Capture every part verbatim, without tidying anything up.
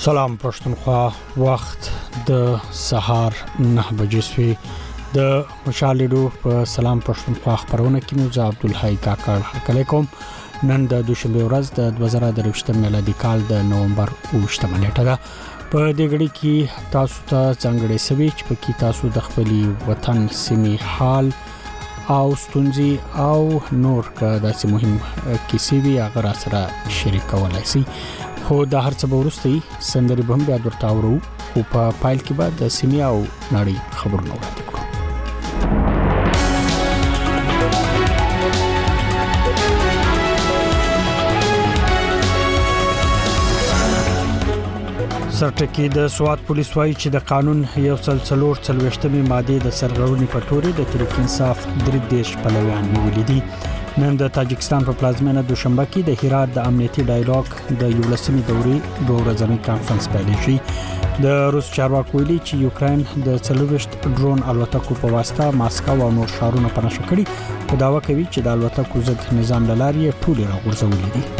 سلام پښتونخوا، وخت د سهار نه بجې شوي. د مشالېدو په سلام پښتونخوا خبرونه کې مو زه عبدالحی کاکړ هرکلی کوم. نن د دوشنبه ورځ د دوه زره درویشتم میلادي کال د نومبر اوویشتمه نیټه ده. په دې غړي کې تاسو ته څنګه سوي چې په کې تاسو د خپل وطن سیمې حال او ستونزې او نور که داسې مهم کیسې وي هغه را سره شریکولای شئ. خو د هر څه ورسته سندري به هم بیا درته اورو، خو په پایل کې به د سیمې او نړۍ خبرونه وړاندې کوو. سرټکی د سواد پولیس وايي چې د قانون یو سلسلور څلويشتمې ماده د سرغړونې په تورې د تحریک انصاف درې دیش پلویان نیولې دي. نن د تاجکستان په پلازمینه دوشنبه کې د هرات د امنیتي ډایالوګ د یولسمې دورې دوه ورځنی کانفرنس پیل شي. د روس چارواکو ویلي چې یوکرين د څلويشت ډرون الوتکو په واسطه ماسکو او نور ښارونه په نښه کړي، په داوا کوي چې د الوتکو ضد نظام لارې ټولې راغورځولې دي.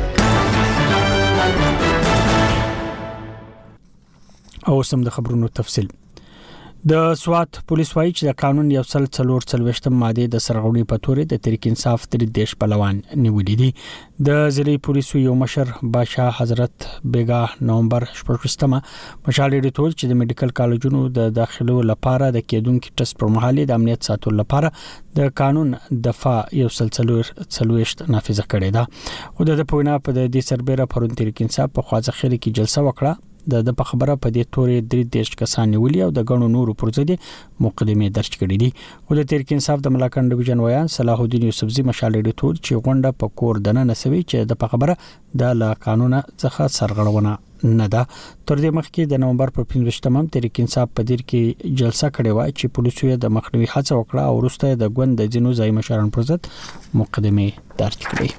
او سم د خبرونو تفصیل. د سواد پولیس وايي چې د قانون یو سل څلور څلويشتم ماده د سرغړونې په تورې د تحریک انصاف درې دیش پلوان نیولې دي. د ضلعي پولیسو یو مشر بادشاه حضرت بیګا نومبر شپږمه مشالې ټول چې د میډیکل کالجونو د داخلو لپاره د کېدونکو ټیسټ پر مهال د امنیت ساتلو لپاره د قانون دفاع یو سلسله څلويشت نافذه کړې ده. خو د پوینا په دې سربېره پرون تحریک انصاف په خواځ خېل کې جلسه وکړه. د د په خبره په دې تورې درې دیش کسان نیولي او د غنو نورو پر ضد مقدمه درج کړې دي. خو د تحریک انصاف د ملاکنډ ډیویژن ویان صلاح الدین یوسفزي مشالې ټول چې غونډه په کور دنه نسوي چې د په خبره د لا قانون څخه سرغړونه نه ده. تر دې مخکې د نومبر په پنځمه تحریک انصاف په دیر کې جلسه کړې و چې پولیسو د مخنیوي هڅه وکړه او وروسته د ګوند د جنو ځای مشران پر ضد مقدمه درج کړې.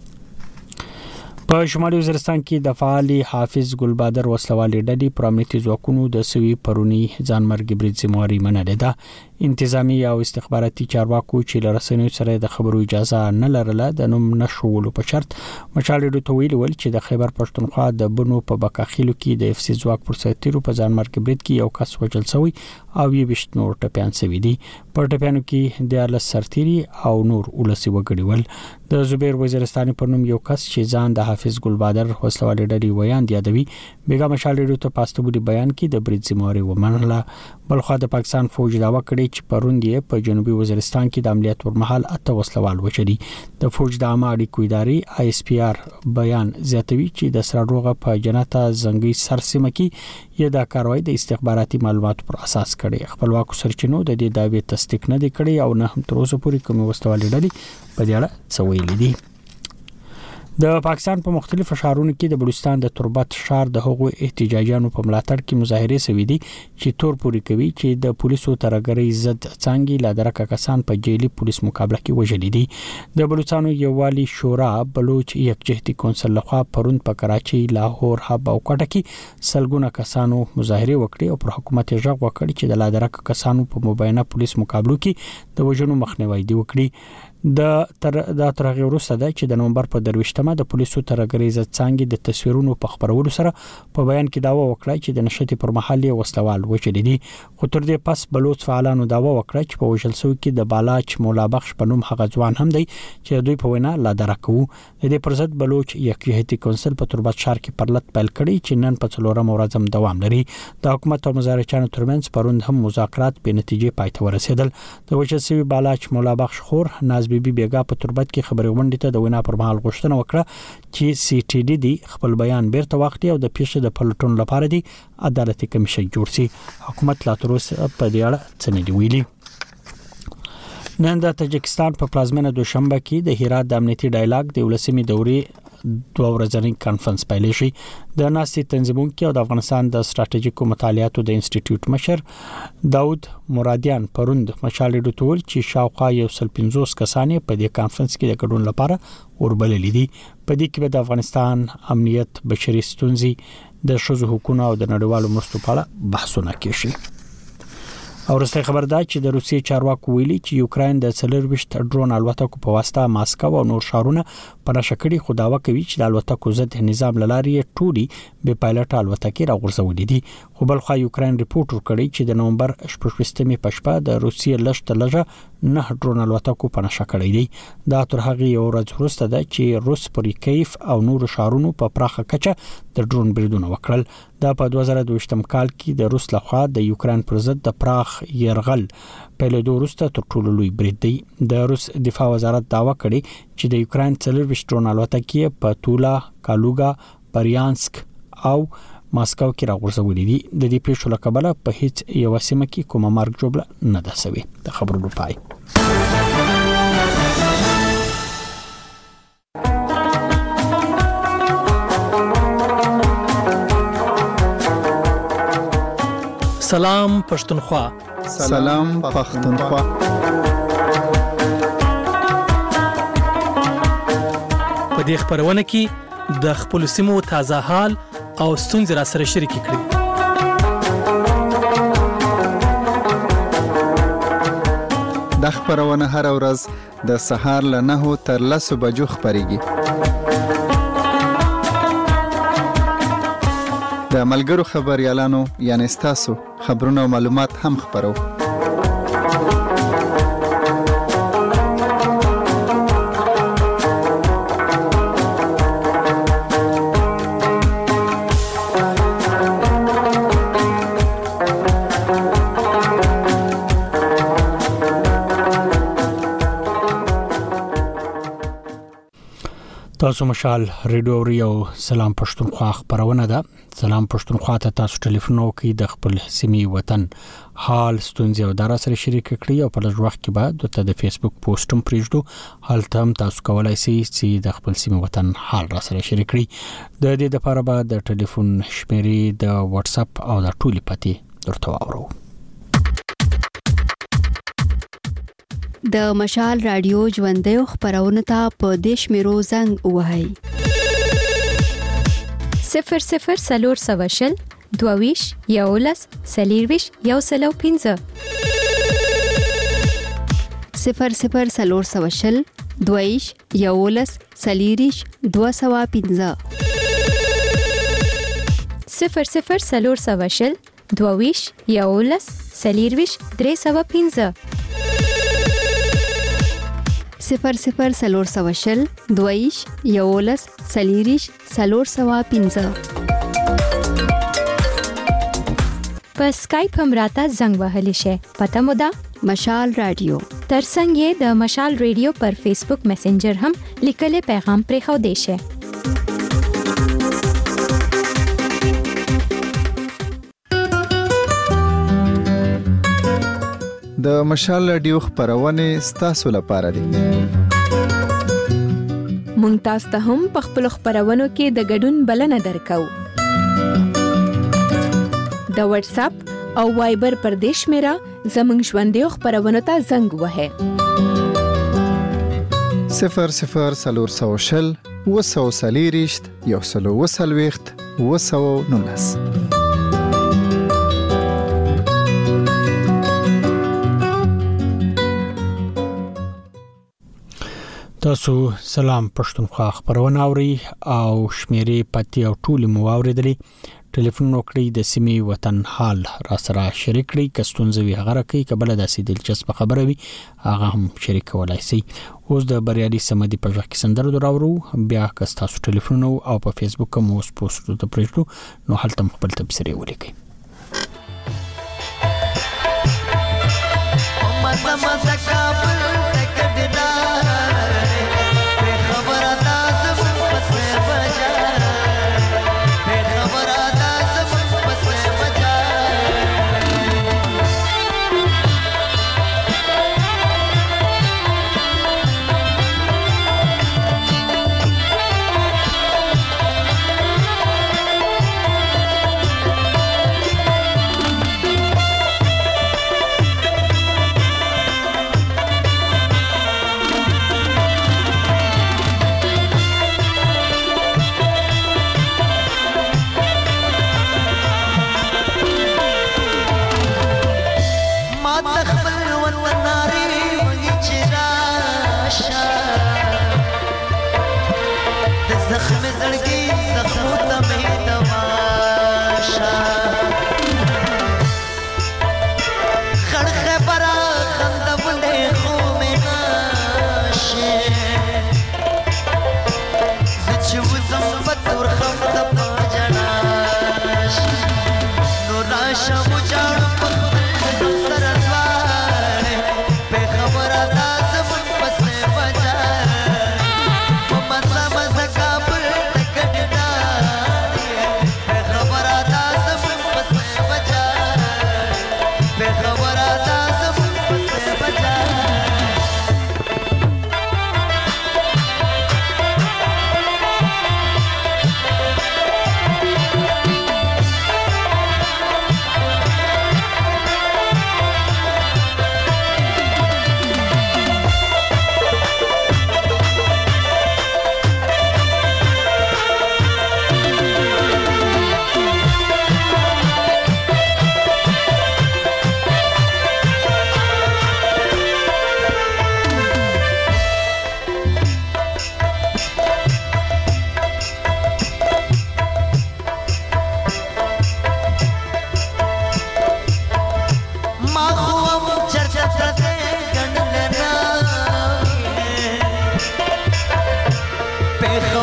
په شمالي وزیرستان کې د فعال حافظ ګلبادر وسلوالي ډلې پر امنیتي ځواکونو د سوي پرونی ځانمرګ برید ذمہواری منلې ده. انتظامی او استخباراتي چارواکو چې لرسنوي سره د خبرو اجازه نه لرله د نوم نشولو په شرط مشالې د تویل ول چې د خیبر پښتونخوا د بنو په بکاخیلو کې د اف سي ځواک پر سرتیرو په ځانمرګ برید کې یو کس وژل شوی او یې بشت نور ټپيان شوی دي. په ټپيانو کې د ال سرتيري او نور ولسی وګړي ول. د زبیر وزیرستاني په نوم یو کس چې ځان د حافظ ګلبادر وسلوالي ډلې ویان دی یادوي بیګا مشالې ته پاستوبلي بیان کې د برید ذمہواری ومنله. بلخو د پاکستان فوج داوا کړی چې پروندې په جنوبي وزیرستان کې د عملیات پر مهال اته وسلوال وچري. د فوج د عامه اړیکو ادارې آی اس پی آر بیان زیاتوي چې د سراډوغه په جنتا زنګي سرسمه کې یی دا کاروای د استخباراتي معلوماتو پر اساس کړي. خپلواکو سرچینو د دې داوی تصدیق نه دی کړی او نه هم تر اوسه پورې کومه وسلوالي ډلې په دې اړه څه ویلي دي. د پاکستان په مختلفو ښارونو کې د بلوچستان د تربت ښار د هغو احتجاجانو په ملاتړ کې مظاهره شوې دي چې تور پوري کوي چې د پولیسو ترګرۍ ضد څنګه لادرکه کسان په جیلی پولیس مقابله کې وژل دي. د بلوچستان یووالي شورا بلوچ یکجهتي کونسل لخوا پرون په کراچي، لاهور، حب او کوټه کې سلګونه کسانو مظاهره وکړي او پر حکومت یې ژغ وکړي چې د لادرکه کسانو په مبینه پولیس مقابلو کې د وژنو مخنیوي دی وکړي. د تر د ترغه وروسته ده چې د نومبر په درويشتمه د پولیسو ترګرۍ ضد څنګه د تصویرونو په خبرولو سره په بیان کې داوا وکړه چې د نشټي پر محلي وسلوال وچلې دي. خو تر دې پس بلوچ فعالانو داوا وکړه چې په وژل شوی کې د بالاچ مولا بخش په نوم هغه ځوان هم دی چې دوی په وینا لا درکو. د دې پر ضد بلوچ یکجهتي کونسل په تربت ښار کې پرلط پیل کړي چې نن په څلورم ورځ هم دوام لري. د حکومت او مظاهرچیانو ترمنځ پروند هم مذاکرات په نتیجې پای ته ورسېدل. د وژل شوی بالاچ مولا بخش خور ناز بیبي بیګا په تربت کې خبري غونډې ته د وینا پر مهال غوښتنه وکړه چې سی ټي ډي دی خپل بیان بیرته واخلي او د پیښې د پلټون لپاره دی عدالتي کمیشن جوړ شي. حکومت لا تر اوسه په دې اړه څه نه دی ویلي. نن د تاجکستان په پلازمینه دوشنبه کې د هرات د امنیتي ډایالوګ د ولسمي دورې دوه ورځنی کانفرنس پیل شي. د ناستي تنظیمونکو او د افغانستان د ستراتیژیکو مطالعاتو د انسټیټیوټ مشر داود مرادیان پروند مشالې ټول چې شاوخوا یو سل پنځوس کسانې په دې کانفرنس کې د ګډون لپاره وربللې دي. په دې کې د افغانستان امنیت، بشري ستونزې، د ښځو حقوقو او د نړیوالو مرستو په اړه بحثونه کیږي. او رسته خبر ده چې د روسیې چارواکو ویلي چې یوکرين د څلرويشت ډرون الوتکو په واسطه ماسکو او نور ښارونه په نشکړې خو داوا کوي چې د الوتکو ضد نظام لاري ټولي به پایلټ الوتکې راغورځولې دي. خو بل خو یوکرين ریپورت ورکړی چې د نومبر شپږمې په شپه د روسیې لشت لږه نه ډرون الوتکو په نشکړې دي. دا تر هغه یو ورځ وروسته ده چې روس پر کیف او نور ښارونو په پراخه کچه د ډرون بریدونه وکړل. دا په دوه زره دوه ویشتم کال کې د روس لخوا د یوکرين پر ضد د پراخ يرغل په لیدو وروسته تر ټولو لوی برید دی. د روس دفاع وزارت داوا کړی چې د یوکرين څلرويشت ډرون الوتکې په تولا، کالوګا، بریانسک او ماسکو کې راغورځولې دي. د دې پیښو له کبله په هیڅ یو سیمه کې کومه مرګ جوړه نه ده شوې. د خبرونو پای. سلام پښتونخوا. سلام پښتونخوا. په دې خبرونه کې د خپل سیمو تازه حال او ستونزې را سره شریک کړئ. د خبرونه هر ورځ د سهار له نهو تر لسو بجو خبريږي. د ملګرو خبريالانو یعنی تاسو خبرونه او معلومات هم خبرو. تاسو مشال ریډیو ریو سلام پښتونخوا خبرونه ده. سلام پښتونخوا ته تاسو ټلیفون وکړئ د خپل سیمې وطن حال ستونزې او دارا سره شریک کړئ او په لږ وخت کې بعد ته د فیسبوک پوسټ هم پریږدو. حالته هم تاسو کولای شئ چې د خپل سیمې وطن حال را سره شریک کړئ. د دې لپاره به د ټلیفون شمیرې د واتس اپ او د ټولي پتی درته واورو. د مشال رادیو ژوندۍ خبرونه ته په دیش میرو زنګ وهاي صفر صفر سلور سواشل دوویش یولس سلیرویش یو سلو پینزه صفر صفر سلور سواشل دوویش یولس سلیریش دو سوا پینزه صفر صفر سلور سواشل دوویش یولس سلیرویش درې سوا پینزه صفر صفر سلور سواشل دویش یولس سلیریش سلور سوا پینزه. په سکایپ هم راته زنګ وهلی شي. پته مو ده مشال رادیو. ترڅنګ یې د مشال رادیو پر فیسبوک میسنجر هم لیکل پیغام پرې خو دی شي. د مشال رادیو خبرونه ستاسو لپاره دي. مونږ تاسو ته هم په خپل خبرونو کې د ګډون بلنه درکو. د واتس اپ او وایبر پر دیش میرا زمنګ ژوندۍ خبرونو ته زنګ وهه. صفر صفر سلور سوشل وسو سلیریشت یو سلو وسلويخت وسو نونس. تاسو سلام پښتونخوا خبرونه اوري او شمیرې پتی او ټولي مو اوریدلې. ټلیفون وکړئ د سیمې وطن حال را سره شریک کړئ. کستونځ وی هغه راکې کبل داسې دلچسپ خبره وي هغه هم شریک کولای شي. اوس د بریالي سمدي په ځخ کې سندره دراورو بیا که تاسو ټلیفون او په فیسبوک مو اوس پوسټ ته پریږدو نو هلته خپل تبصره ولیکئ. مزه مزه کابل تکډنا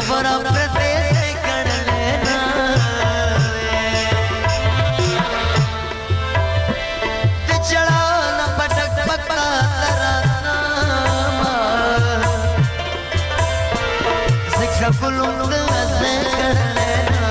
خبره پردې کړلې نه د چړا نه پټک پکا ترانا زکه ګلوند زه کړلې نه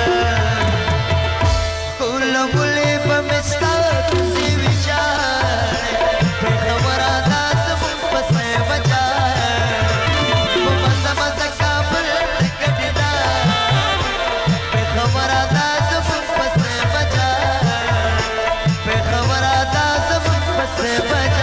ګل ګلې په مستا سی وچار په خبره دا زمون پسې بچا په مزه مزه کابل کټدا په خبره دا زمون پسې بچا په خبره دا زمون پسې بچا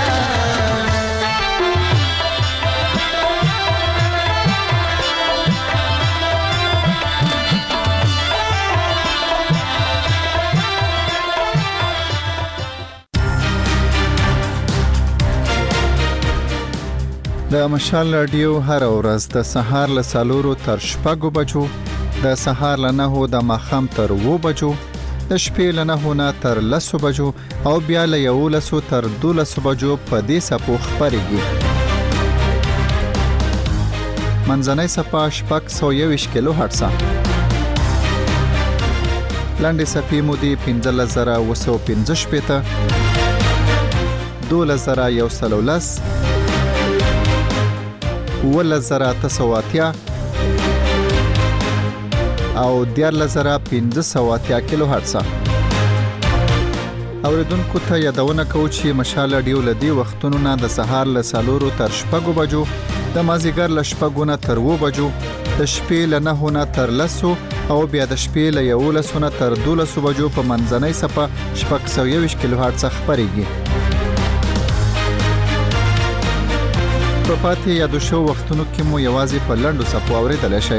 د مشال رادیو هر ورځ د سهار له سالورو تر شپږو بجو د سهار له نهو د ماښام تر اوو بجو د شپې له نهو نه تر لسو بجو او بیا له یولسو تر دولسو بجو په دې څپو خپرېږي منځنۍ څپه شپږ سوه یوویشت کیلو هرټزه لنډې څپې مو دي پنځلس زره اوه سوه پنځه شپېته دولس زره یو سل او لس اوولس زره اته سوه اتیا او دیارلس زره پنځه سوه اتیا کیلو هرټزه اوریدونکو ته یادونه کوو چې مشال رادیو له دې وختونو نه د سهار له څلورو تر شپږو بجو د مازدیګر له شپږو نه تر اوو بجو د شپې له نهو نه تر لسو او بیا د شپې له یولسو نه تر دولسو بجو په منځنۍ څپه شپږ سوه یوویشت کیلو هرټزه خپرېږي په پاتې یادو شو وختونو کې مو یوازې په لنډو څپو اورېدلی شئ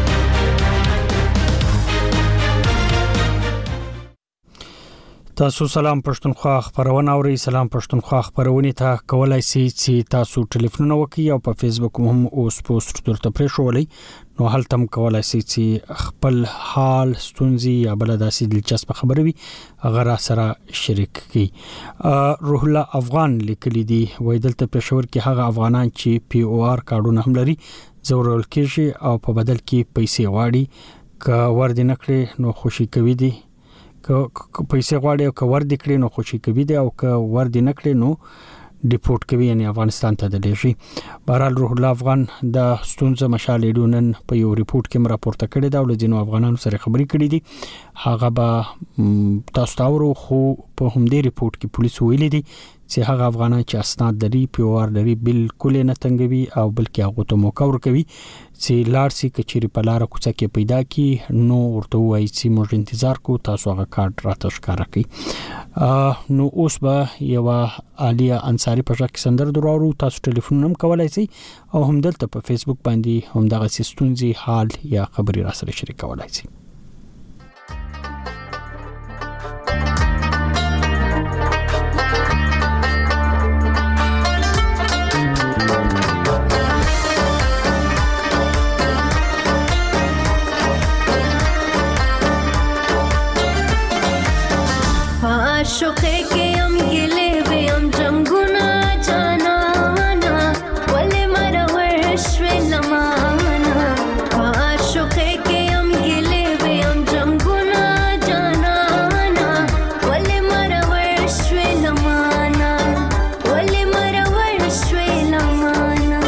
تاسو سلام پښتونخوا خبرونه اورئ سلام پښتونخوا خبرونه ته کولای شئ چې تاسو ټلیفون وکړئ او په فیسبوک هم اوس پوسټ درته پرېښولئ نو هلته هم کولای شئ چې خپل حال ستونزې یا بل داسې دلچسپ خبرې وي هغه را سره شریک کړئ روح الله افغان لیکلي دي وایي دلته پېښور کې هغه افغانان چې پی او آر کارډونه هم لري ضرورل کېږي او په بدل کې پیسې غواړي که ور دي نکړي نو خوشي کوي دي که پیسې غواړي او که ور دي کړي نو خوشي کوي دي او که ور دي نکړي نو ډیپورټ کوي یعنی افغانستان ته د لېږي بهرحال روح الله افغان د ستونزه مشال ایډونن په یو ریپورت کې راپورته کړی دا ولې ځینو افغانانو سره خبرې کړې دي هغه به تاسو ته ورو خو په همدې ریپورت کې پولیس ویلي دي چې هغه افغانان چې اسناد لري پی او آر لري بالکل نه تنګوي او بلکې هغه ته موقع ورکوي چې لارسي کچېری په لار کوڅه کې پیدا کی نو ورته وایي چې موږ انتظار کو تاسو هغه کارت راته ښکارا کړئ نو اوس به یو عالیه انصاری په ځکه سندر درو تاسو ټلیفون هم کولای شئ او هم دلته په فیسبوک باندې هم دغه سیستونزي حال یا خبري را سره شریک کولای شئ शोके के हम गिले वे हम जंगुना जाना ना वले मरवर श्वे लमाना शोके के हम गिले वे हम जंगुना जाना ना वले मरवर श्वे लमाना वले मरवर श्वे लमाना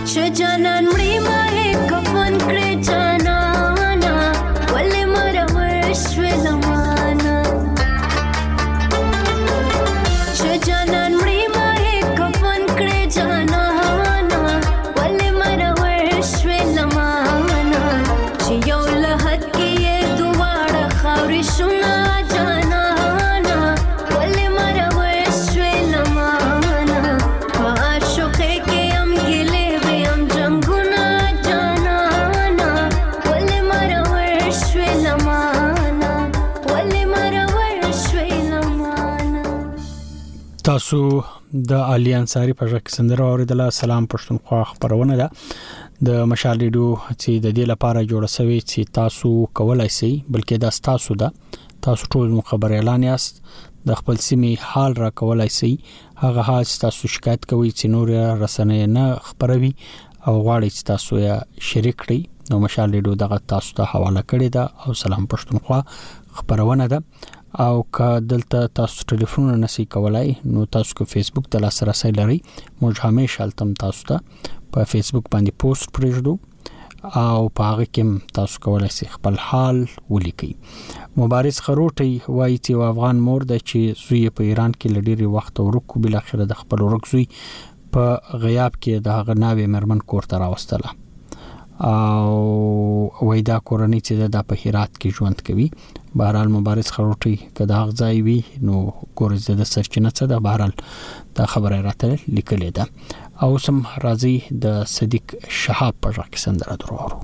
چې جانان مړی ما هې کفن کړې جانانا ولې مرور شوې زمانه چې جانان مړی ما هې کفن کړې جانانا ولې مرور شوې زمانه چې یو لحد کې یې دواړه خاورې شونه جانانا ولې مرور شوې زمانه په عاشقۍ کې هم ګیلې وې هم جنګونه جانانا ولې مرور شوې زمانه ولې مرور شوې زمانه. تاسو د علي انصاری په ژغ سندره اوریدله. سلام پښتونخوا خبرونه ده د مشال ریډیو چې د دې لپاره جوړ شوی چې تاسو کولای شئ بلکې دا تاسو ده تاسو ټول مو خبر اعلان یاست د خپل سیمې حال را کولای شئ هغه حال چې تاسو شکایت کوئ چې نور رسنۍ نه خبروي او غواړئ چې تاسو یې شریک کړئ نو مشال ریډیو دغه تاسو ته حواله کړی ده او سلام پښتونخوا خبرونه ده او که دلته تاسو ټلیفون نشئ کولای نو تاسو کو فیسبوک د لاسرسي لري موږ همیشه التم تاسو ته په فیسبوک باندې پوسټ پرېږدو او په هغه کې تاسو کولای شئ خپل حال ولیکئ. مبارز خروټي وایي چې افغان مور د چې زوی په ایران کې لډيري وخت ورکو بل اخر د خپل ورکزوی په غیاب کې د هغه ناوې مرمن کور ته راوستله او وېدا کورنۍ چې د په هرات کې ژوند کوي. بهرحال مبارز خروټي کدا غځای وي نو ګورځ د سرچینه څه ده بهرحال دا خبره راته لیکلې ده او سم راځي د صدیق شهاب په ژغ سندره درو.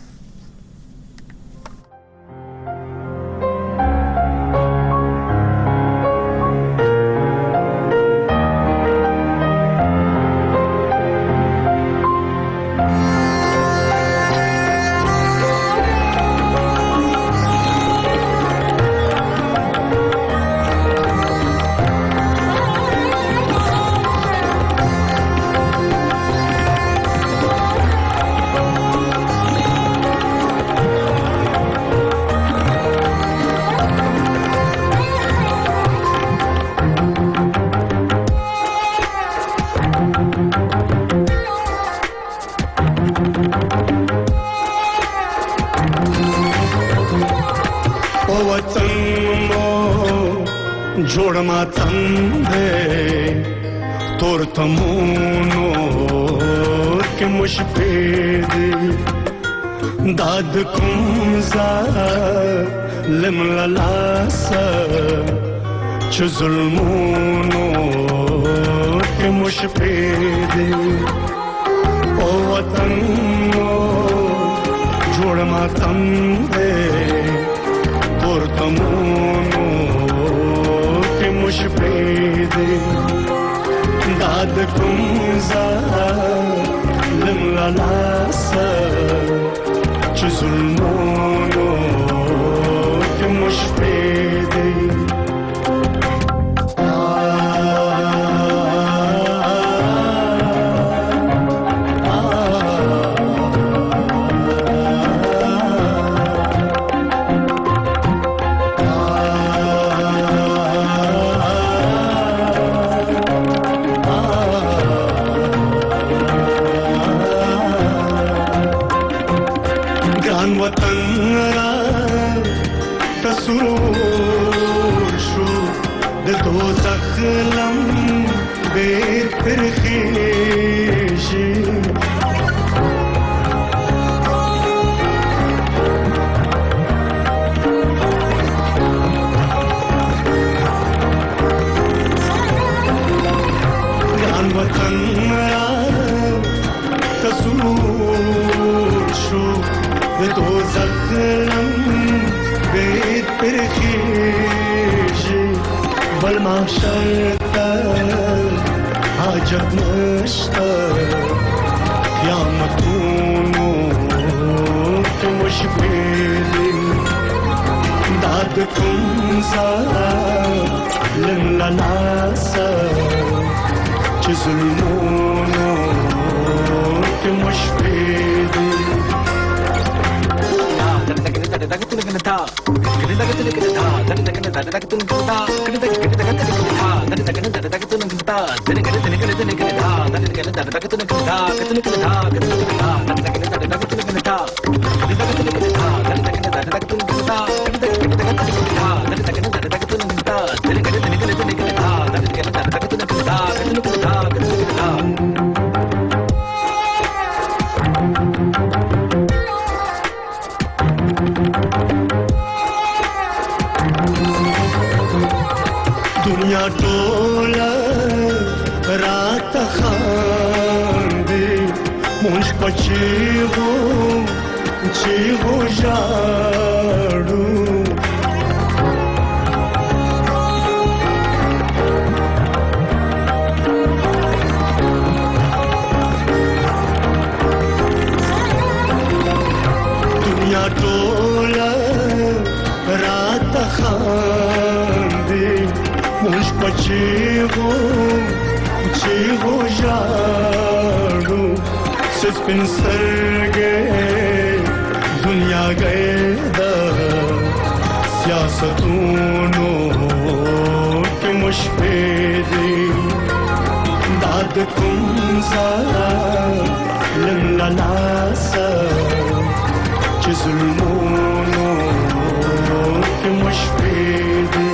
جوړ ما څنګه تور تمونو کې مشپېد داد کوم زا لم لاس چې ظلمونو کې مشپېد او وطن جوړ ما څنګه تور تمونو مشپید داد کوم ظالم لاس چې ظلمونو کې مشپید दुनिया टोला रात खांदे मुझ पची हो ची हो जाड़ू दुनिया टोला रात खांदे मुझ पची हो ची हो जाड़ू सिस्पिन सर गए दुनिया गए दा सियासतूनो के मुश्पेदी दाद कुमसा लंगलासा चिजुलमोनो के मुश्पेदी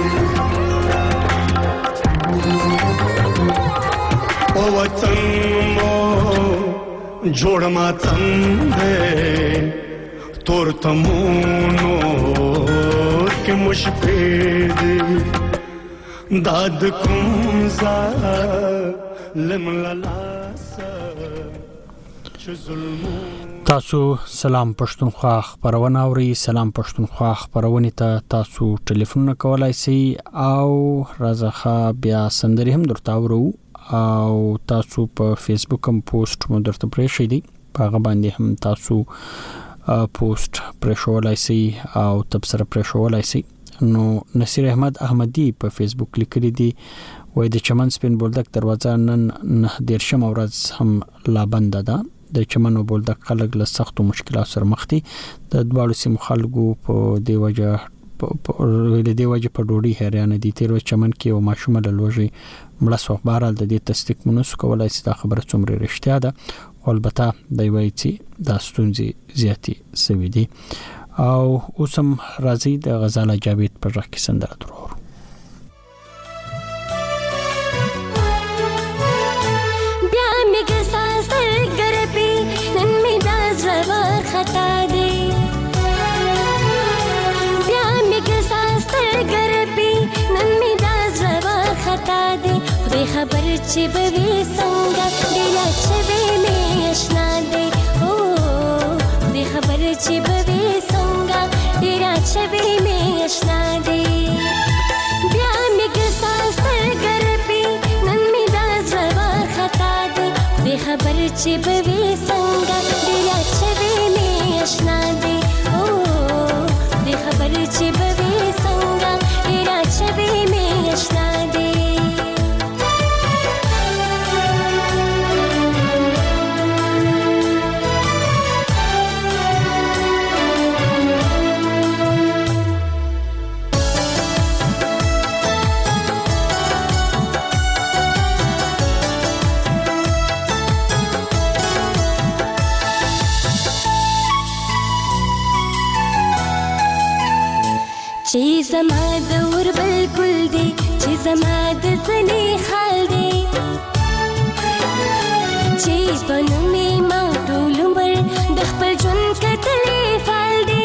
ओ वतन मो जोड़ मातम है तोर तमोनो के मुश्पेदी दाद कुमसा लमलासा चुजुलमो تاسو سلام پښتونخوا خبرونه اوري سلام پښتونخوا خبرونه ته تاسو ټلیفون کولای شئ او رازخه بیا سندري هم درته اورو او تاسو په فیسبوک هم پوسټ مو درته پرې شئ دی په باندې هم تاسو پوسټ پرې شولای شئ او تبصره پرې شولای شئ نو نصیر احمد احمدی په فیسبوک لیکلی دی وای د چمن سپین بولدک دروازه نن نه دیرشم ورځ هم لا بند ده د چمن بولدک خلک له سخت مشکلات سره مخ دي د دوالو سیمو خلکو په دی وجه په دی وجه په ډوډۍ حیران دي تیر چمن کې او ماشومه له لوجي مړه سو بهرال د دې تصدیق منوس کولای سي دا خبره څومره رښتیا ده البته د وایي چې دا ستونزې زیاتی سوي دي او اوسم راځي د غزاله جاوید پر رخ کې سندره درو खता दे बया में के सास्तर कर पी नन्मी दास रवा खता दे खुदे खबर चे बवे संगा दिला छवे में अशना दे ओ खुदे खबर चे बवे संगा दिला छवे में अशना दे बया में के सास्तर कर पी नन्मी दास रवा खता दे खुदे खबर चे बवे संगा दिला छवे अशना दे ओ दे खबर चे बवे संगा तेरा छवे में अशना दे ची जमाद और बिल्कुल दे ची जमाद सने खाल दे ची बनु में मां टोलुंबर दखपर जुन कतले फाल दे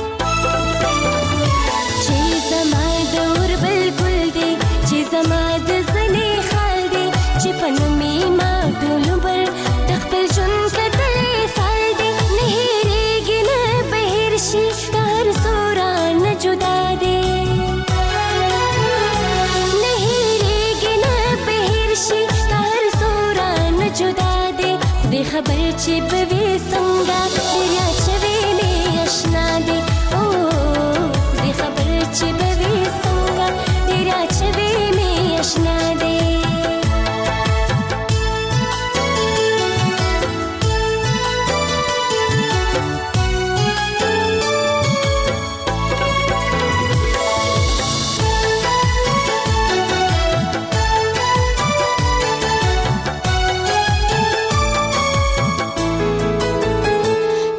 ची जमाद और बिल्कुल दे ची जमाद सने खाल दे ची बनु में मां टोलुंबर दखपर जुन कतले फाल दे नहीं रेगी न बहिरशी कार सोरा न जुदा खबर चे बवे संगा तेरा छवे में अशना दे ओ दे खबर चे बवे संगा तेरा छवे में अशना दे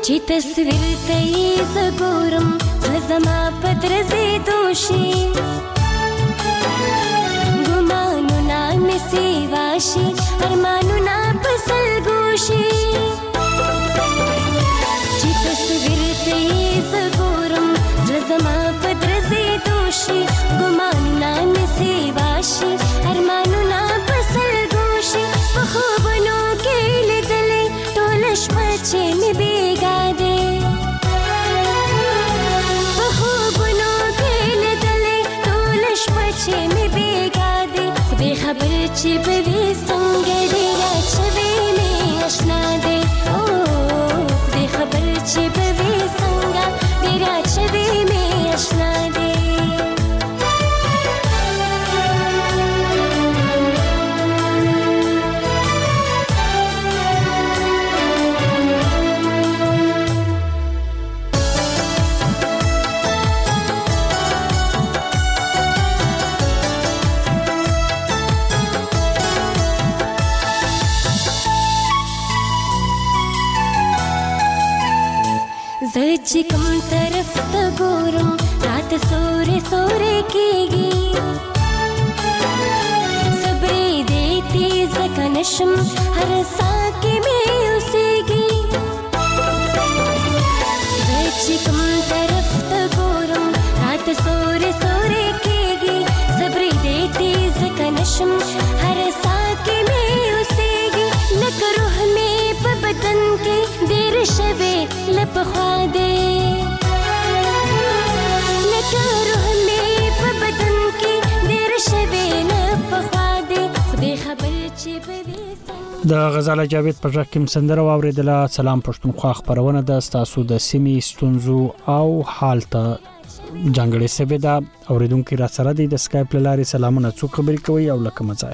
چې تصویر ته یې زه ګورم زما په درځېدو شي ګمانونه مې سیوا شي ارمانونه په سلګو شي چې تصویر ته یې زه ګورم زما په درځېدو شي ګمانونه مې سیوا شي ارمانونه په سلګو شي په خوبونو کې لیدلې ټوله شپه چې مې بېګا دی په خوبونو کې لیدلې ټوله شپه چې مې بېګا دی خدای خبر چې به وي څنګه دی راچوي مې اشنا دی او خدای خبر چې به وي څنګه دی راچوي مې اشنا دی زه چې کوم طرف ته ګورم رات سورې سورې کېږي صبرې دې تیز که نشم هر ساه کې مې اوسېږي زه چې کوم طرف ته ګورم رات سورې سورې کېږي صبرې دې تیز که نشم هر ساه کې مې اوسېږي لکه روح مې په بدن کې ډېر شوې له پخوا دی لکه روح مې په بدن کې ډېر شوې له پخوا دی خدای خبر چې به وي د غزاله جاوید په ژغ کې سندره واوریدله. سلام پښتونخوا خبرونه ده ستاسو د سیمې ستونزو او حال ته ځانګړې سوي ده. اوریدونکو را سره د اسکایپ لارې سلامونه څوک خبرې کوي او لکه مزه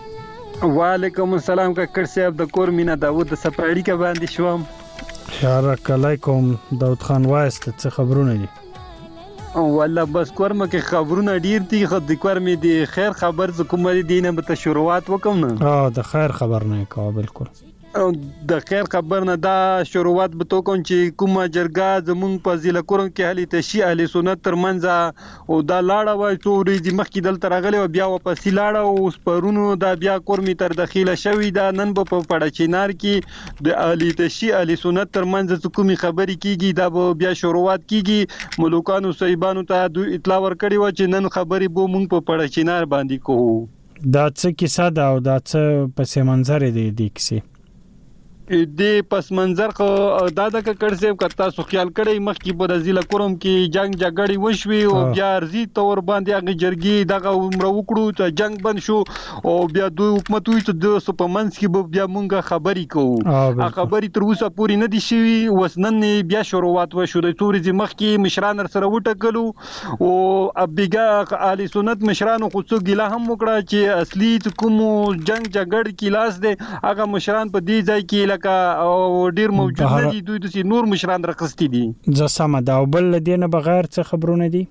وعلیکم السلام کاکړ صاحب د کور مینا داوود د سپاړی کې باندې شوم. یاره علیکم داود خان وایست څه خبرونه دي؟ والله بس کورمه کې خبرونه ډیر دي خو د کورمه دي خیر خبر ز کومه دینه به شروعات وکم نه. اه د خیر خبر نه کوه بالکل د خیر خبر نه دا شروعات به تو کوم چې کومه جرګه زمون په ضلع کورم کې اهلی تشیع اهلی سنت ترمنځ او دا لاړه وای ټوري د مخکې دل ترغله او بیا واپس لاړه او سپرونو دا بیا کورمي تر دخیله شوی دا نن په پړچینار کې د اهلی تشیع اهلی سنت ترمنځ کومي خبري کیږي دا بیا شروعات کیږي ملوکانو صاحبانو ته دوی اطلاع ورکړی و چې نن خبري بو مونږ په پړچینار باندې کوو. دا څه کیسه ده او دا څه پس منظر دی د کیسه د پس منظر خو دا د کړسیب کتا سو خیال کړي مخکې په ضلع کورم کې جنگ جګړې وشوي او بیا ارزي تور باندې هغه جرګي دغه عمر وکړو ته جنگ بند شو او بیا دوی حکومت وي ته د سپمنس کې بیا مونږه خبري کوو. هغه خبري تر اوسه پورې نه دي شوی وسنن بیا شروعات وشو د تورې مخکې مشران سره وټکلو او ابيګا علي سنت مشرانو خو څو ګیله هم وکړه چې اصلي کوم جنگ جګړې کې لاس دي هغه مشران په دې ځای کې او ډیر موجود نه دي دوی د نور مشران راخستي دي. ز سم دا بل دینه بغیر څه خبرونه دي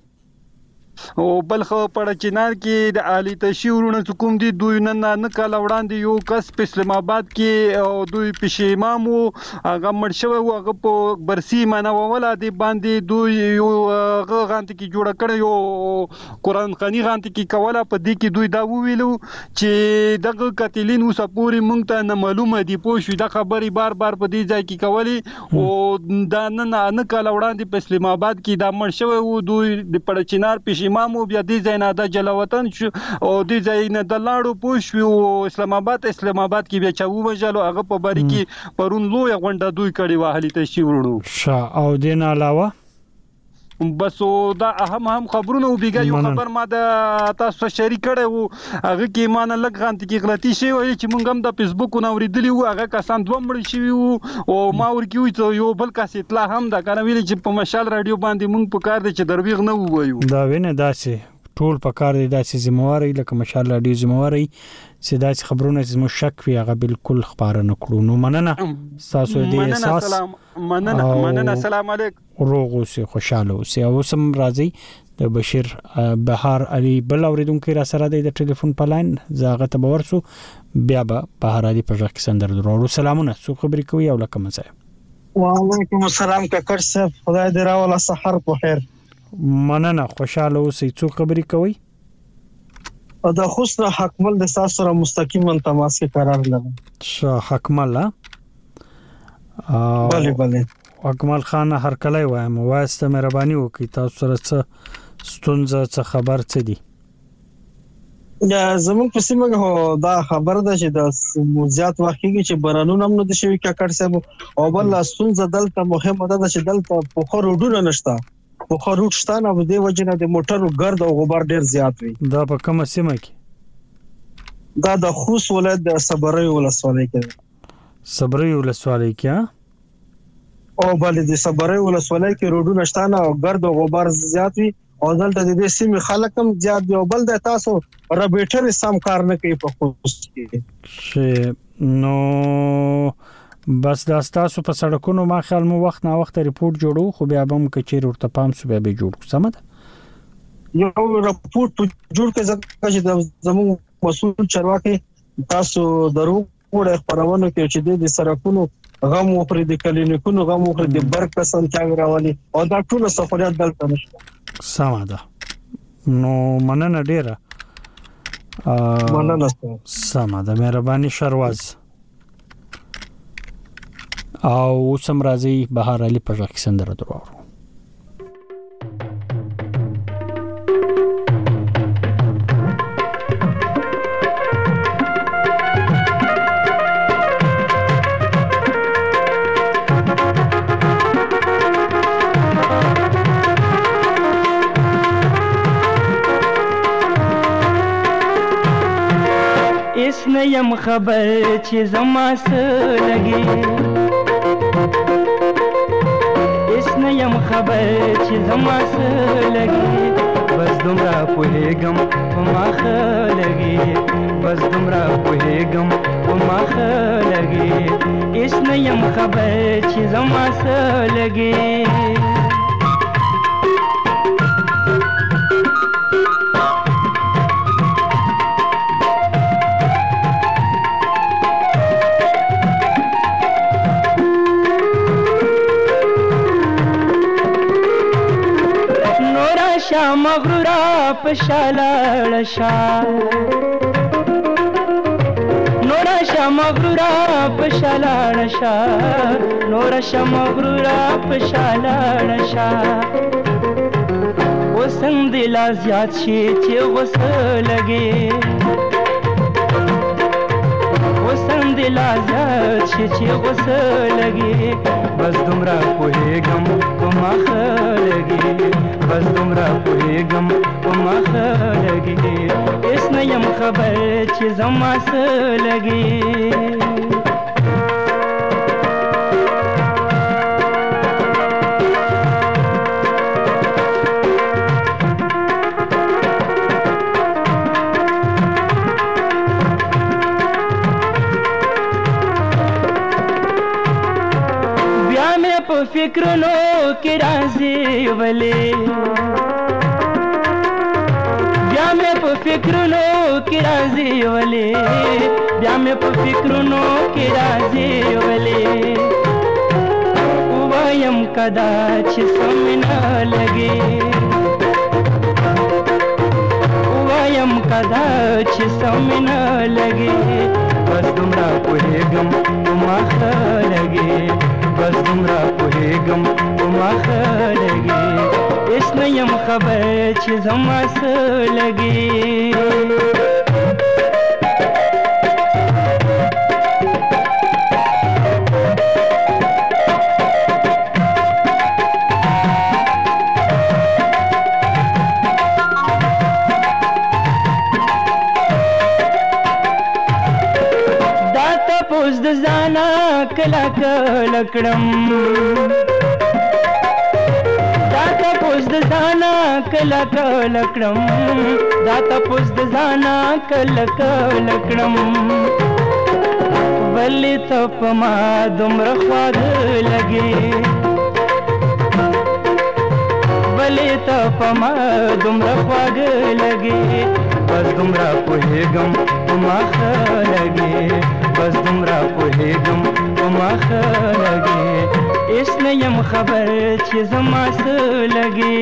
او بل خو پړچینار کې د اهلی تشیع ورونه کوم دي دوی نن نه کال وړاندې یو کس په اسلام آباد کې او دوی پښیمام وو هغه مړ شوی و هغه په برسي منو ولادي باندې دوی یو غانت کې جوړ کړی یو قران خاني غانت کې کوله په دې کې دوی دا ویلو چې دغه قتلین اوسه پوری مونږ ته نه معلومه دي پوه شو د خبري بار بار په دې ځای کې کولی او دا نن نه کال وړاندې په اسلام آباد کې دا مړ شوی و دوی د پړچینار پښ امامو بیا دې ځای نه د جلوطن شو او دې ځای نه د لاړو پوښ او اسلام آباد اسلام آباد کې بیا چاو وجلو هغه په بری کې پرون لوی غونډه دوی کړي واهلي تشي ورونو شا او دین علاوه بس دا اهم هم خبرونه وبېګا یو خبر ما د تاسو شریک کړو هغه کې مان لګ غانت کې غلطي شي وای چې مونږ هم د فیسبوک نو ورېدلی وو هغه کسان دوه مړ شي وو او ما ورکیو ته یو بل کس اطلاع هم دا کنه ویل چې په مشال رادیو باندې مونږ په کار دي چې درویغ نه وایو دا وینه داسې ټول په کار دي داسې ذمہواری لکه مشال رادیو ذمہواری چې داسې خبرونه چې مو شک وي هغه بالکل خبره نکړو. نو مننه تاسو دې احساس مننه مننه السلام علیکم روغ اوسه خوشاله اوسه او سم راځي د بشیر بهار علي بل اوریدونکو را سره د ټلیفون په لاین زاغه ته ورسو بیا به بهار علي په ځکه سندر درو سلامونه څو خبرې کوي او لکه مزه وعلیکم السلام کاکړ صاحب، خدای دې راوله سحر په خیر. مننه، خوشاله اوسئ. څو خبرې کوي؟ دا خوست حکمل د تاسو سره مستقیما تماس کې قرار لرم. ش حکمل بله بله حکمل خان هر کله وایم واسطه مهرباني وکړئ، تاسو سره څه ستونزه څه خبر څه دي؟ یا زموږ په سیمه کې دا خبر ده چې د زیات وخت کې چې بارانونه هم نه دي شوي کاکړ صاحب، او بل ستونزه دلته مهمه ده چې دلته پوخه روډونه نشته، پوخه روډ شته نه، د دې وجه نه د موټرو ګرد او غبار ډیر زیات وي. دا په کومه سیمه کې؟ دا د خوست ولایت د صبري ولسوالۍ کې. صبري ولسوالۍ کې؟ او بل د صبري ولسوالۍ کې روډونه شته نه او ګرد او غبار زیات وي، او دلته د دې سیمې خلک هم زیات دي، او بل د تاسو رابیټر سم کار نه کوي په خوست کې. چې نو بس دا تاسو په سړکونو ما خیال مو وخت نه وخت ریپورت جوړو، خو بیا به مو کچیر ورته پام سو بیا به جوړ سم ده. یو ریپورت جوړ کړئ ځکه چې زموږ مسؤل چارواکي تاسو درو وړ خبرونه کوي چې د سړکونو غم وپرې د کلینیکونو غم وپرې د برق قسم چاغ راولي، او دا ټول سفریات دلته نشته. سم ده. نو مننه ډیره. مننه سم ده، مهرباني شرواز. او سم راځي بهار علي په ځکه سندره درو. اس نیم خبر چې زما سره لګي، اس نیم خبر چې زما سره لګي، بس دومره پوهېږم په ما ښه لګي، بس دومره پوهېږم په ما ښه لګي، اس نیم خبر چې زما سره لګي. مغرورا پشالاړ شا نورا شا مغرورا پشالاړ شا نورا شا مغرورا پشالاړ شا وسنګ دل زیات شي چې غوسه لګي، وسنګ دل زیات شي چې غوسه لګي، بس دومره پوهېږم په ما ښه لګي، بس دومره پوهېږم په ما ښه لګي، هېڅ نه یم خبر چې زما څه لګي. فکرونو کې راځي ولې، بیا مې په فکرونو کې راځي ولې، بیا مې په فکرونو کې راځي ولې، وایم کدا چې سم نه لګي، وایم کدا چې سم نه لګي، بس دومره پوهېږم په ما ښه لګي، بس دومره پوهېږم په ما ښه لګي، هېڅ نه یم خبر چې زما څه لګي. دا تپوس د ځانه کله کله کړم، دا تپوس د ځانه کله کله کړم، دا تپوس د ځانه کله کله کړم، ولې ته په ما دومره خواږه لګې، ولې ته په ما دومره خواږه لګې، بس دومره پوهېږم په ما ښه لګې، بس دومره پوهېږم په ما ښه لګې، هیڅ نه یم خبر چې زما څه لګي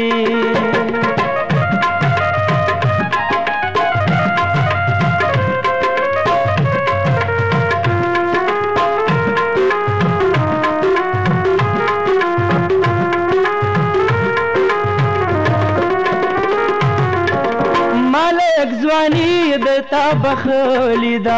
مالک ځواني درته بخښلې ده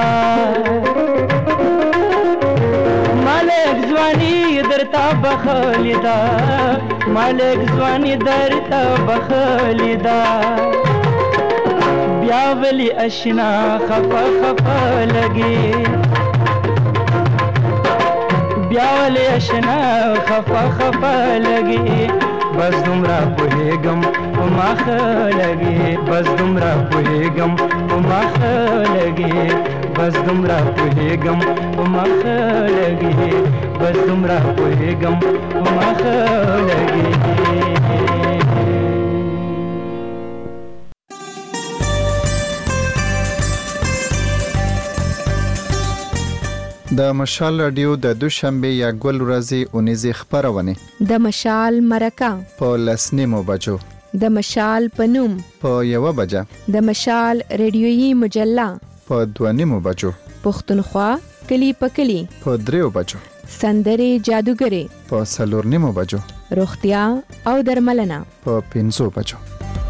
مالک ځواني درته بخښلې ده مالک ځواني درته بخښلې ده بیا ولې اشنا خفه خفه لګي بیا ولې اشنا خفه خفه لګي بس دومره پوهېږم په ما ښه لګي بس دومره پوهېږم په ما ښه لګي بس دومره پوهېږم په ما ښه لګي بس دومره پوهېږم په ما ښه لګي د مشال رادیو د دوشنبه یا ګل ورځې اونیزې خبرونه د مشال مرکه په لسنیمو بجو د مشال پنوم په یو بجه د مشال ریډیويي مجله په دوانیمو بجو پښتونخوا کلی په کلی په دریو بجو سندرې جادوګرې په سلورنیمو بجو روغتیا او درملنه په پنځو بجو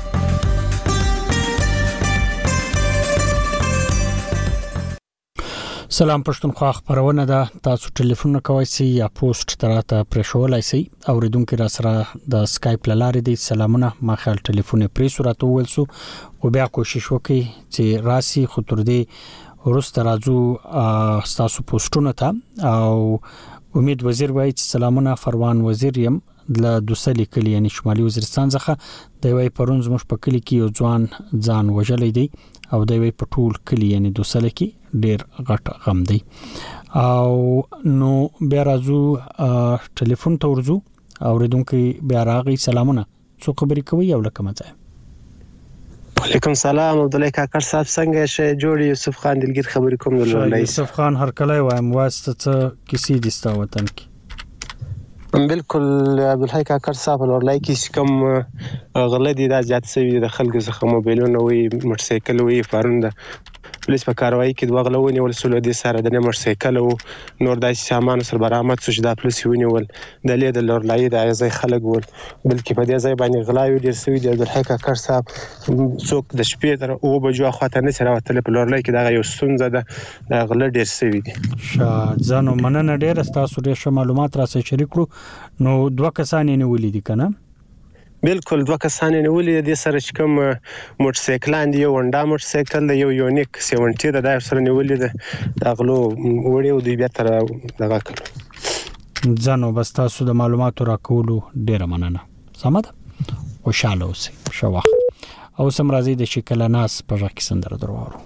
سلام پښتونخوا خبرونه ده تاسو ټلیفون کوئ سي یا پوسټ تراته پرښولای سي اوریدونکو را سره د سکایپ لاره دي سلامونه ما خل ټلیفون پرې صورت ولسو او بیا کوشش وکي چې راسي خطر دي ورست راځو تاسو پوسټونه ته او امید وزیر وایي چې سلامونه فروان وزیر يم د دوسلي کلی یعنی شمالي وزیرستان څخه د وی پرون زموږ په کلی کې یو ځوان ځان وژلې دی او د وی په ټول کلی یعنی دوسلي کې ډیر غټ غم دی او نو بیا راځو ټلیفون ته ورځو اوریدونکو بیا راغی سلامونه څو خبرې کوي او لکه مزه وعلیکم سلام عبد الله کاکړ صاحب څنګه شه جوړ یوسف خان دلګر خبرې کوم ولولای یوسف خان هر کله وایم واسطه کسی دستا وطن کې بالکل عبد الحی کاکړ صاحب ورلای کی کوم غلطی دا زیات سوي د خلکو څخه موبایلونه وي موټر سایکل وي فارند پولیس په کاروایی کې دوه غلونی ول سول دي سره د موټر سایکل او نور داسې سامان سره برآمد شو د پولیس ونیول د لید لورلای د ځای خلک ول بلکې په دې ځای باندې غلاوي ډیر سوي د عبد الحی کاکړ صاحب څوک د شپې تر او بجو خاطر نه سره وتل په لورلای کې دا یو ستونزه ده غل ډیر سوي دي ځانو مننه ډیر تاسو ډیر معلومات را سره شریک کړو نو دوه کسان یې ولې دي کنه بالکل دوه کسان یې ولې د سره چې کوم موټر سایکلان دی یو ونډا موټر سایکل دی یو یونیک سیونټي د دای سره نیولې ده د غلو وړي او دوی بیا تر دغه کړو ځانو بس تاسو د معلوماتو راکولو ډیر مننه سمه ده خوشاله اوسئ شوه او سم راځي د شکل ناس په ځکه سندره دروارو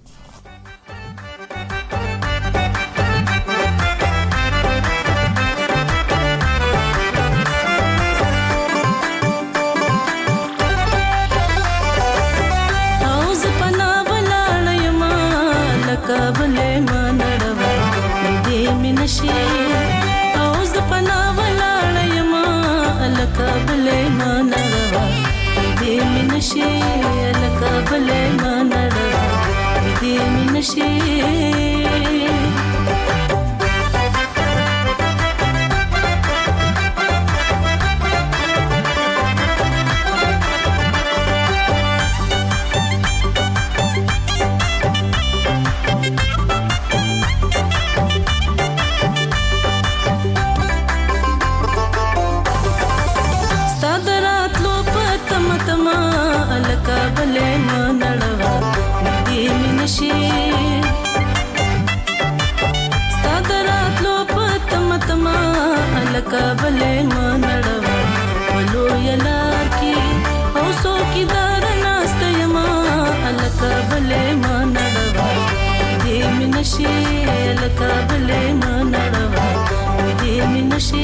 کابلې منړوا دې منشي او ز پنا ولاړ یما الکابلې منړوا دې منشي الکابلې منړوا دې منشي کابلې منړوا ولو یلار کی او سو کی دار ناست یما الکابلې منړوا دې منشي الکابلې منړوا دې منشي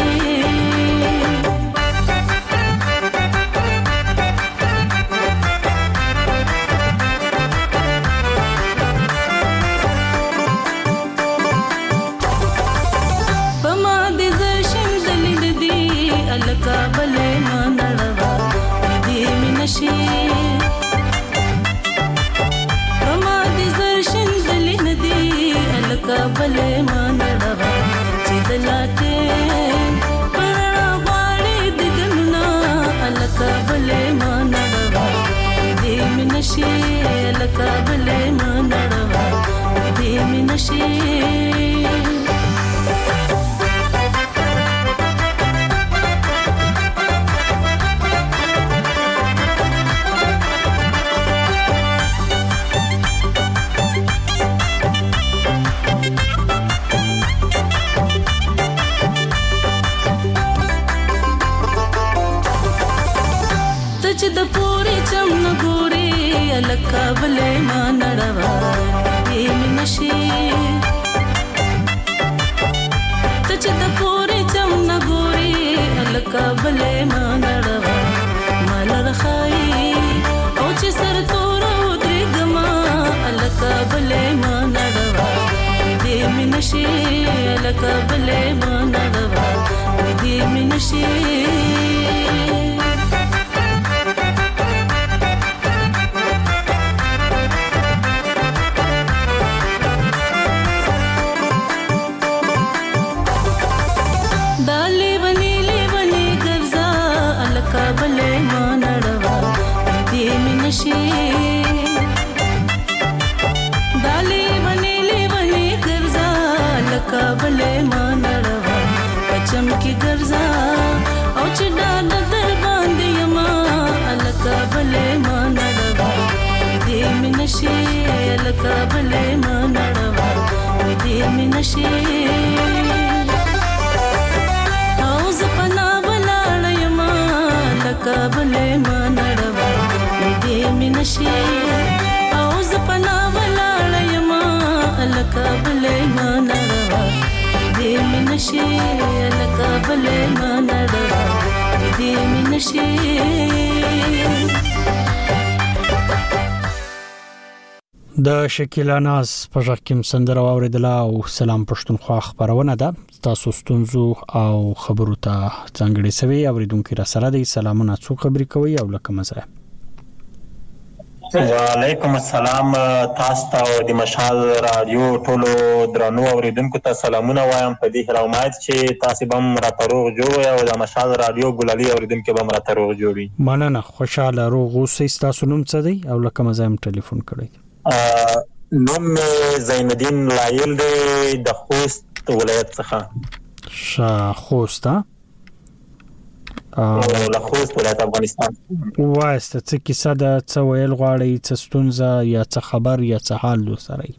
چې د پوري چم نګوري الکا بلې ما نړوا دې منشي ته چې د پوري چم نګوري الکا بلې ما نړوا مال رخای او چې سر تور ودري ګما الکا بلې ما نړوا دې منشي الکا بلې ما نړوا دې منشي دالي ونيلي وني ګرځا لکه بلې ما نړوا پچم کې ګرځا او چې ډاډ در باندې یما لکه بلې ما نړوا دې منشي لکه بلې ما نړوا دې منشي او زپنا ولاړ یما لکه بلې ما نړوا دې منشي او زپنا ولاړ یما لکه بلې ما نړوا دې منشي لکه بلې ما نړوا دې منشي د شکیلا ناز په ځکه سندره اوریدله او سلام پښتونخوا خبرونه ده تاسو ستونزو او خبرو ته څنګه سوي اوریدونکو را سره دي سلامونه څو خبري کوي او لکه مزه وعلیکم السلام تاسو ته د مشال رادیو ټولو درنو اوریدونکو ته سلامونه وایم په دې هره امید چې تاسو به راته روغ جوړ او د مشال رادیو ګلالي اوریدونکو به راته روغ جوړي مننه خوشاله روغ اوسئ تاسو نوم څه دی او لکه مزه هم ټلیفون کړئ نوم زین الدین لایل دی د خوست ولایت څخه شا خوست او له خوست ولایت افغانستان واسطه څه کیسه ده څه ویل غواړي څه ستونزه یا څه خبر یا څه حال لوسري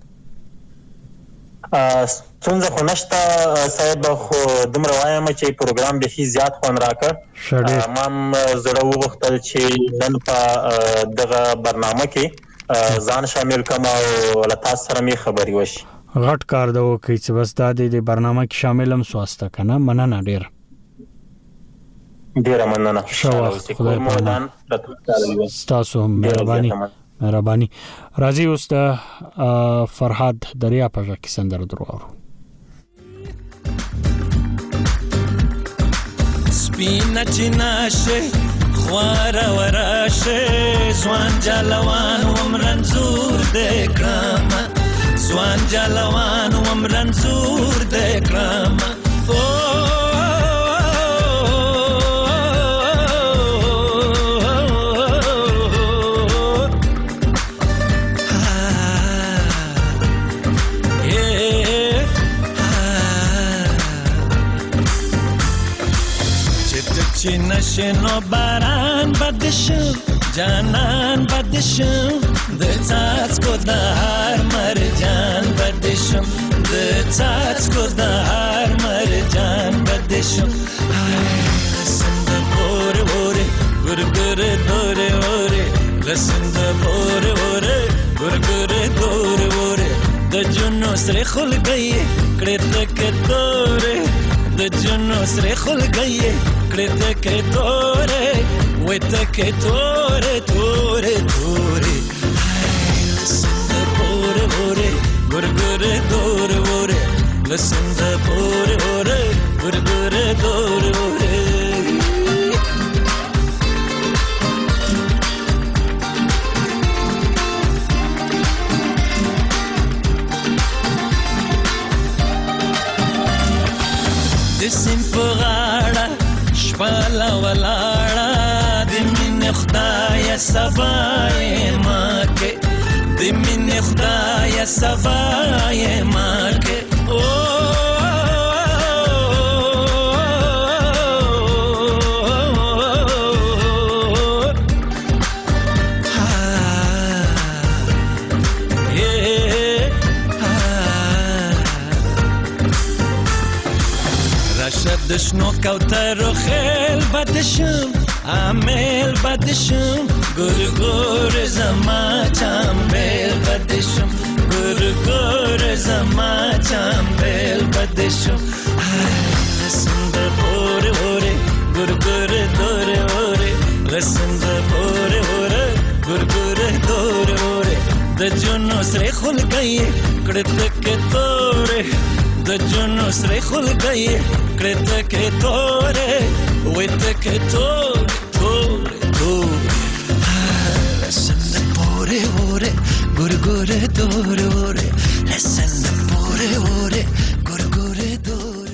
ستونزه خو نشته صاحب خو دومره وایم چې پروګرام به هي زیات خون راکړ مام زړه وغوښتل چې نن په دغه برنامه کې ځان شامل کوم او له تاسو سره می خبري وشي غټ کار دا وکړي چې بس د دې برنامه کې شامل هم سواسته کنه مننه ډیر ډیر مننه شاوخت خدای په تاسو مهرباني مهرباني راځي اوس د فرحاد دریا په ځکه سندره درو سپینا چناشه خوار وراشه زوان جلوان ومرنزور دکرام زوان جلوان ومرنزور دکرام چی نشنو باران بدشم جانان بدشم د څاڅکو د هر مرجان بدشم د څاڅکو د هر مرجان بدشم لسند پور وره ګر ګر دور وره لسند پور وره ګر ګر دور وره د جنو سره خلګي کړه تک توره د جنو سره خلګي کړه کې تورې وې ته کې تورې تورې تورې لسند پورې پورې ګور ګور دور وره لسند پورې پورې ګور ګور دور وره د سیم په غاړه شپاله ولاړه د مینې خدای سبای ماکه د مینې خدای سبای ماکه او د دشنو کوتر خیل بدشم عامل بدشم گر گر زما چامبل بدشم گر گر زما چامبل بدشم لسند پوره پوره گر گر دوره دوره لسند پوره پوره گر گر دوره دوره د جنو سره خل گئی کړه کې توره د جنو سره خل گئی کړه کې توره وې ته کې توره توره توره لسند پوره پوره ګور ګور دوره دوره لسند پوره پوره ګور ګور دوره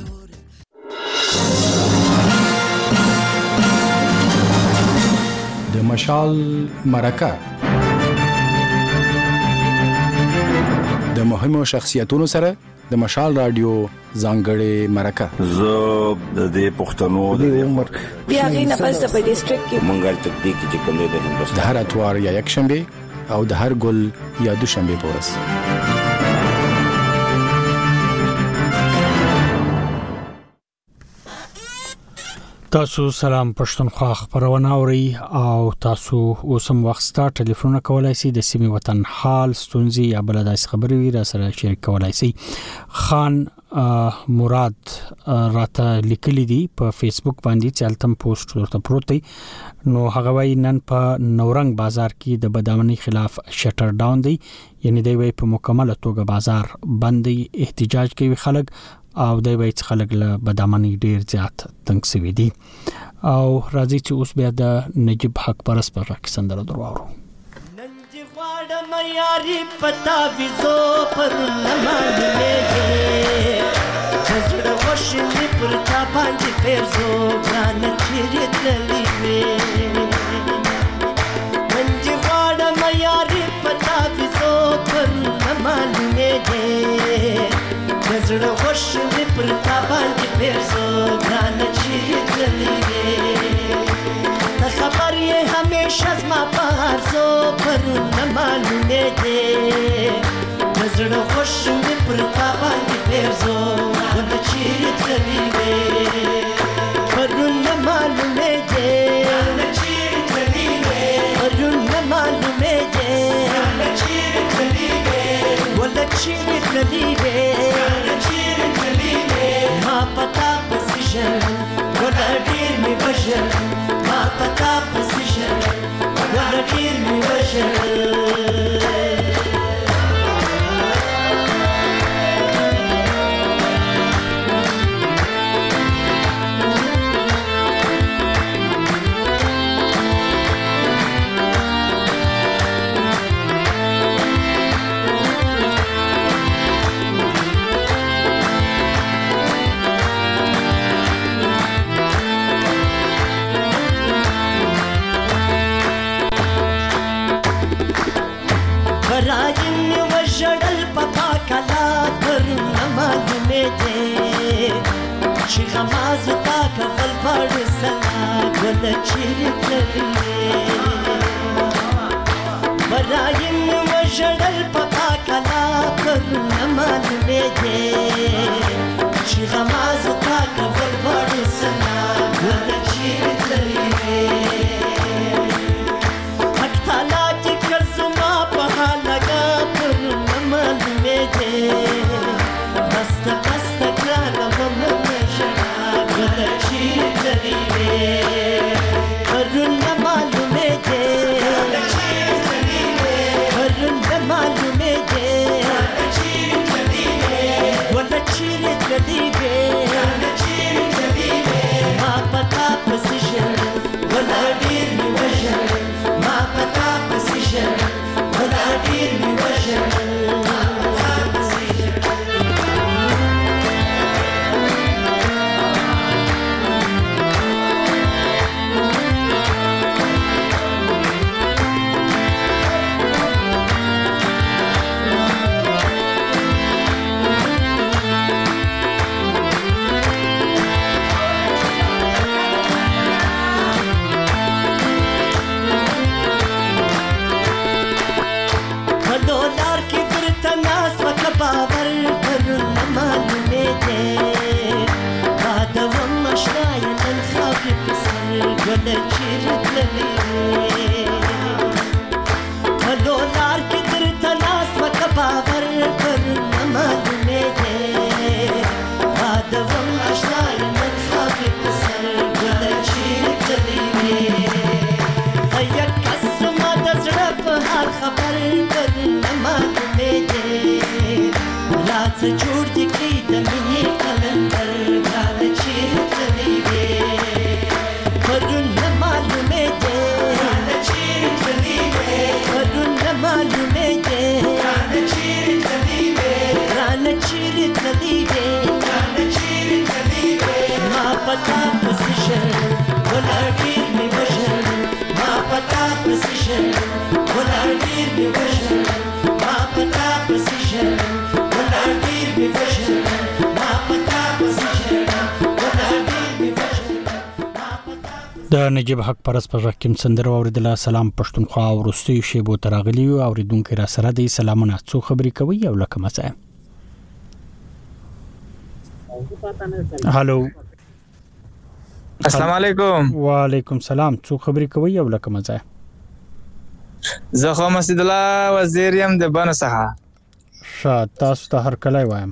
د مشال مرکه د مهمو شخصیتونو سره د مشال رادیو ځانګړې مرکه زه د دې پښتنو د عمر بیا غینه پس په ډیسټریکټ کې مونږه تدقیق چې کوم دی د هندوستان د هر اتوار یا یک شنبه او د هر ګل یا دو شنبه پورس تاسو سلام پښتونخوا خبرونه اوري او تاسو اوسم وخت ستاسو ټلیفون کولای شئ د سیمه وطن حال ستونزې یا بلداس خبري وي را سره شریک کولای شئ خان مراد راته لیکلي دي په فیسبوک باندې چې التم پوسټ ورته پروت دی نو هغه وای نن په نورنګ بازار کې د بدامنۍ خلاف شټر ډاون دی یعنی دی وای په مکمل توګه بازار بند دی احتجاج کوي خلک او د وایي چې خلک له بدامنۍ ډیر زیات تنګ شوي دي او راځي چې اوس بیا د نجیب حق پرس پر راکې سندره درواورو ننجی غواړم یاري پتا ویزو پر لمانځلې زړه وشلې پر تا باندې پرزو ګران چیرې تللې ننجی غواړم یاري پتا ویزو پر لمانځلې زړه وشلې پر تا باندې پرزو ګران چیرې تللې ته خبر یې همیشه زما په هرڅو پرونه معلومې دي زړه وشلې پر تا باندې پرزو ګران چیرې تللې پرونه معلومې دي ګران چیرې تللې پرونه معلومې دي ګران چیرې تللې ولا چیرې تللې ما پتا پسیشن ولا ډیر می بشر ما پتا پسیشن ولا ډیر می بشر چې غماز تا کفل پړ سلا ګل چیرې تللې برایم وژړل پتا کلا پر نمالمې دې چې غماز تا کفل پړ سلا ګل چیرې تللې حق تعالی چې کزما په حالګه پر نمالمې دې بست بست کړه پرونه معلومه ده پرونه معلومه ده ولا چیرې تللې ما پتا پسیشن ولا ډیر می وژل ما پتا پسیشن ولا ډیر می وژل ول چیرې تللی کلو لار کې درته لاس وکه باور پر نه معلومې دی بادوم اشنا یم نن خاورې په سر ول چیرې تللی یک کس زما د زړه په حال خبر پر نه معلومې دی راځه جوړ دې کړي د مینې قلندر ګرانه چیرې تللی وې پرون نه معلومې دی ګرانه چیرې تللی وې پرون نه معلومې دی ګرانه چیرې تللی وې ګرانه چیرې تللی وې ګرانه چیرې تللی وې ما پتا پسې شل ولاړ ډېر مې وژل ما پتا پسې شل ولاړ ډېر مې وژل ما پتا پسې شل ولاړ ډېر مې وژل ما پتا پسې شل ولاړ ډېر مې وژل د نجیب حق پرس په ځکه کوم سندره اوریدله. سلام پښتونخوا ورستي شیبو تراغلی او اوریدونکو را سره د سلامونه څو خبرې کوي او لکه مزه. هالو السلام علیکم. وعلیکم سلام. څو خبرې کوي او لکه مزه. زه خو مسجد الله وزیر يم د بن څخه. شا تاسو ته هر کله وایم.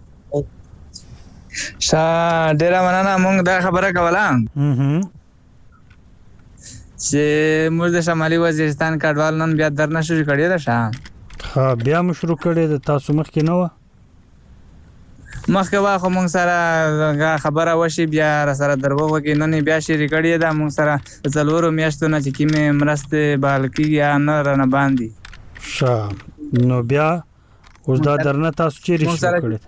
شا ډیر مننه مونږ دا خبره کوله. هم چې موږ د شمالي وزیرستان کډوال نن بیا درنه شروع کړی دا شه. ها بیا مو شروع کړی د تاسو مخکې نه و. مخکې واخو مونږ سره خبره وشي بیا را سره درو وکي نن بیا شری کړی دا مونږ سره څلورو میاشتو نه چې کیمه مرسته بالکی یا نه رانه باندې. شا نو بیا اوس دا درنه تاسو چیرې شروع کړی؟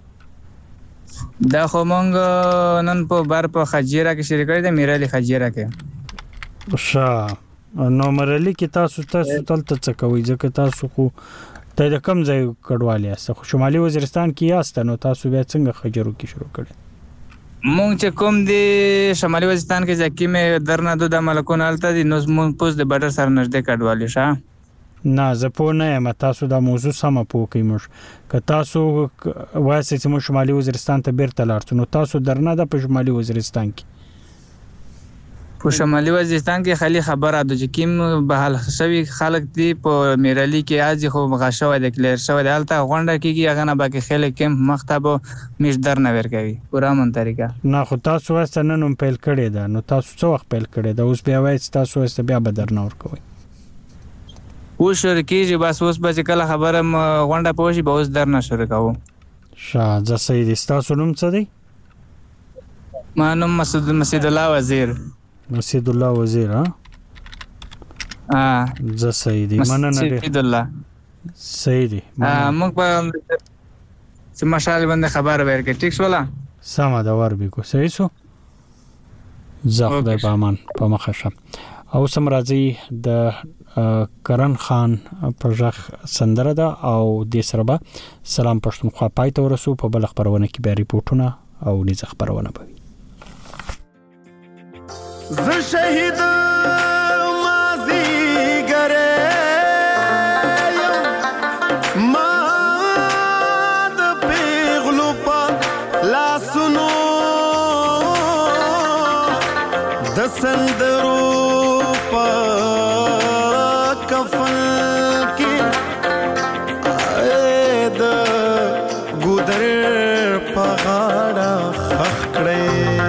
دا خو مونږ نن په بار په خجیره کې شری کړی دا میرالي خجیره کې. شا نو مرلی کې تاسو تاسو تلته څه کوي ځکه تاسو خو ته د کم ځای کډوالي یاست خو شمالي وزیرستان کې یاست نو تاسو بیا څنګه خجرو کې شروع کړی؟ مونږ چې کوم دی شمالي وزیرستان کې ځکه مې درنه د ملکونه الته دي نو مونږ پوس د بارډر سره نږدې کډوالي شه. نه زه پوه نه یم تاسو دا موضوع سم پوه کوي موږ که تاسو وایي چې مو شمالي وزیرستان ته بیرته لاړ نو تاسو درنه د په شمالي وزیرستان کې په شمالي وزیرستان کې خالي خبره ده چې کیم به حل شوی خلک دی په میرالي کې اځي خو غاښو د کلیر شو د الته غونډه کېږي هغه نه باقي خلک کم مختب مش در نه ور کوي پورا مون طریقه نه خو تاسو واسه نن پیل کړی ده نو تاسو څو وخت پیل کړی ده اوس بیا وایي تاسو واسه بیا بدر نه ور کوي اوس شروع کیږي بس اوس به کله خبره غونډه پوښي به اوس در نه شروع کوو. شاه ز سید تاسو نوم څه دی؟ ما نوم مسعود مسعود الله وزیر. مسعود الله وزیر ها ا ز سیدی مننه مسعود الله سیدی موږ په سمشال باندې خبر ورکړي ټیک شولا سم دا ور به کو صحیح شو زخ د پامان په مخشه او سم راځي د کرن خان پروژه سندره ده او د سربا سلام پښتونخوا پای ته ورسو په بل خبرونه کې به ریپورتونه او نيز خبرونه به ز شهید مازی ګره ما د پیغلو په لاسونو د سندرو په کفن کې د ګودر په غاړه خخ کړې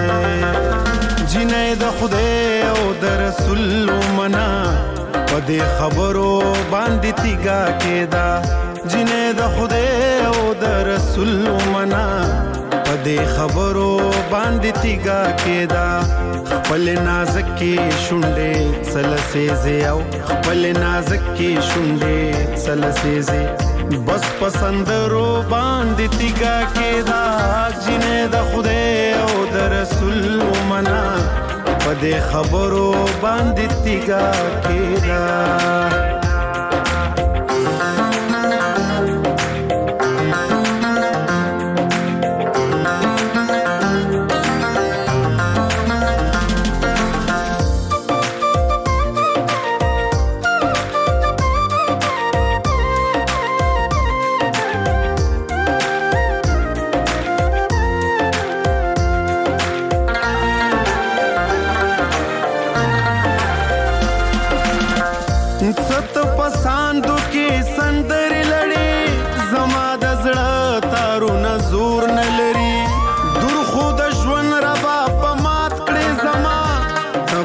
جنې د خدای او د رسول منا په دې خبرو باندې تیګه کېدا جنې د خدای او د رسول منا په دې خبرو باندې تیګه کېدا خپل نازکې شونډې سلسېزې او خپل نازکې شونډې سلسېزې بس پسندرو باندې تیګه کېدا جنې د خدای او د رسول منا په دې خبرو باندې تیګه کېدا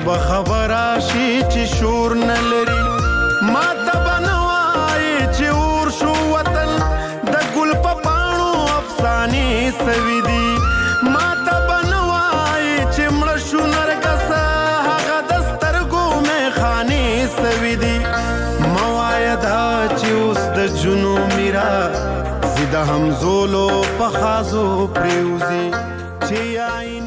به خبره شي چې شور نه لري ما ته به نه وایي چې اور شو وطن د ګل په پاڼو افسانې سوي دي ما ته به نه وایي چې مړه شو نرګسه هغه د سترګو میخانې سوي دي مه وایه دا چې اوس د جنو میرا زیده همزولو په خازو پریوزي چې یای